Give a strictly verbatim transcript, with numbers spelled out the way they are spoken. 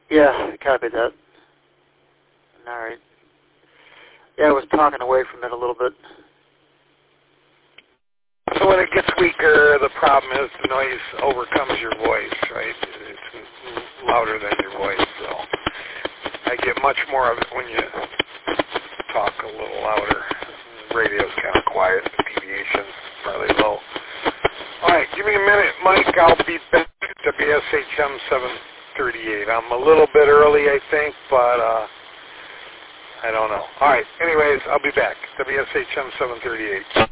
Yeah, I copied that. All right. Yeah, I was talking away from it a little bit. So when it gets weaker, the problem is the noise overcomes your voice, right? It's louder than your voice, so I get much more of it when you talk a little louder. The radio's kind of quiet, the deviation's fairly low. All right, give me a minute, Mike. I'll be back at W S H M seven thirty-eight. I'm a little bit early, I think, but uh, I don't know. All right, anyways, I'll be back. W S H M seven thirty-eight.